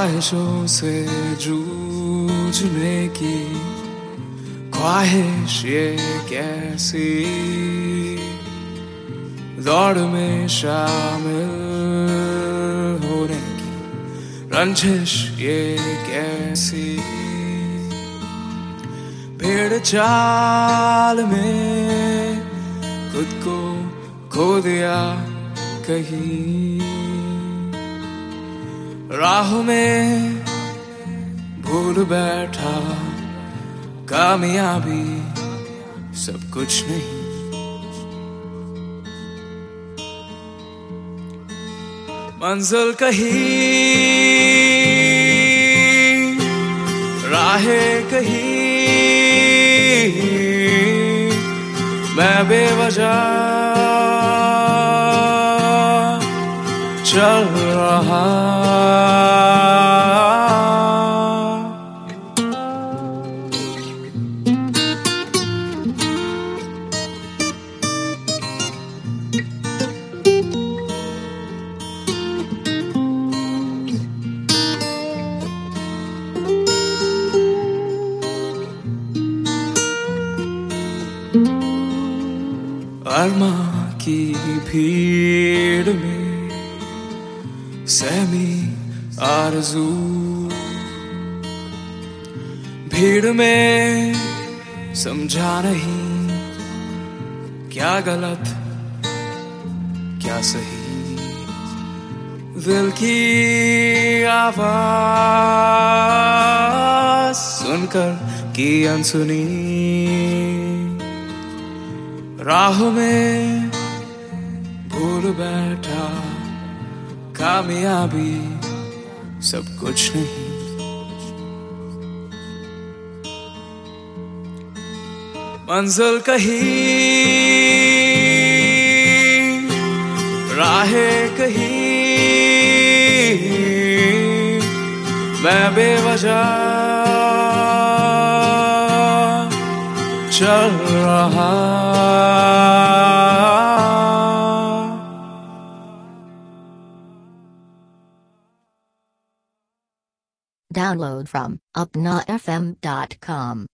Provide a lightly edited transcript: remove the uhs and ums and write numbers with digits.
ख्वाहिशों से जूझने की ख्वाहिश ये कैसी, दौड़ में शामिल होने की रंजिश ये कैसी, भेड़ चाल में खुद को खो दिया कहीं, राह में भूल बैठा कामयाबी सब कुछ नहीं। मंजिल कहीं, राहें कहीं, मैं बेवजह चल रहा। अरमा की भीड़ में सहमी आरज़ू, भीड़ में समझा नहीं क्या गलत क्या सही, दिल की आवाज़ सुनकर की अनसुनी, राह में भूल बैठा कामयाबी सब कुछ नहीं। मंजिल कहीं, राहें कहीं, मैं बेवजह चल रहा। Download from upnafm.com.